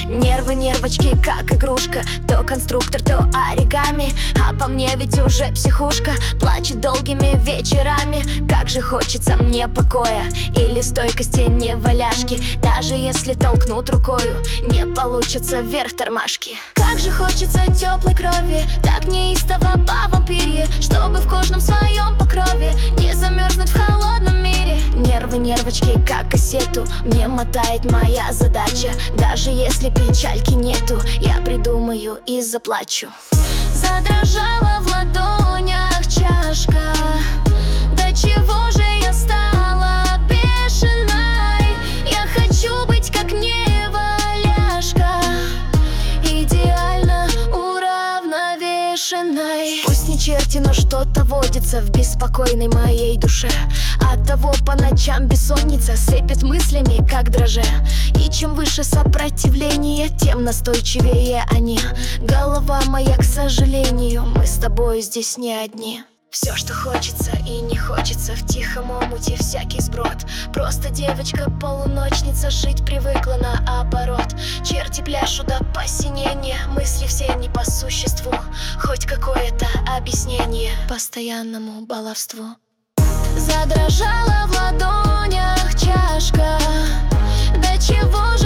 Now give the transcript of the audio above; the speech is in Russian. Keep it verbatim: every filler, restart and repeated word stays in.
Нервы, нервочки, как игрушка. То конструктор, то оригами. А по мне ведь уже психушка. Плачет долгими вечерами. Как же хочется мне покоя или стойкости, не валяшки. Даже если толкнут рукою, не получится вверх тормашки. Как же хочется теплой крови, так неистово по вампирье, чтобы в кожном своем покрове не замерзнуть в холодном мире. Нервы, нервочки, как кассету мне мотает моя задача. Даже если печальки нету, я придумаю и заплачу. Задрожала в ладонях чашка. До чего же я стала бешеной? Я хочу быть как неваляшка, идеально уравновешенной. Пусть не черти, но что-то водится в беспокойной моей душе. Оттого по ночам бессонница сыпет мыслями, как дрожжи. И чем выше сопротивление, тем настойчивее они. Голова моя, к сожалению, мы с тобой здесь не одни. Все, что хочется и не хочется, в тихом омуте всякий сброд. Просто девочка-полуночница, жить привыкла наоборот. Черти пляшут до посинения, мысли все не по существу. Хоть какое-то объяснение постоянному баловству. Задрожала в ладонях чашка. До чего же